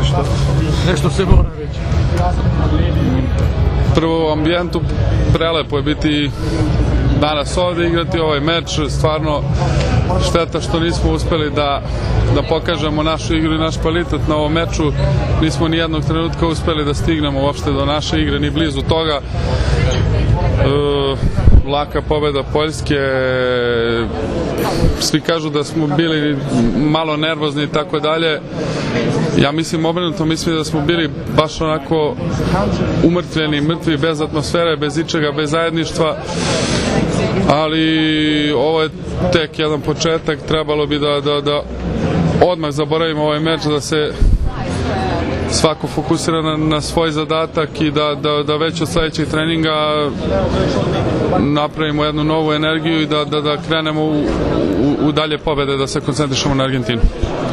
Nešto se mora reći. Prvo, u ambijentu prelepo je biti danas ovde, igrati ovaj meč. Stvarno šteta što nismo uspeli da pokažemo našu igru i naš kvalitet na ovom meču. Nismo ni jednog trenutka uspeli da stignemo uopšte do naše igre, ni blizu toga. Laka pobeda Poljske, svi kažu da smo bili malo nervozni i tako dalje. Ja mislim obrnuto, mislim da smo bili baš onako umrtvljeni, mrtvi, bez atmosfere, bez ičega, bez zajedništva, ali ovo je tek jedan početak. Trebalo bi da odmah zaboravimo ovaj meč, da se svako fokusira na svoj zadatak i da već od sledećeg treninga napravimo jednu novu energiju i da krenemo u dalje pobede, da se koncentrišemo na Argentinu.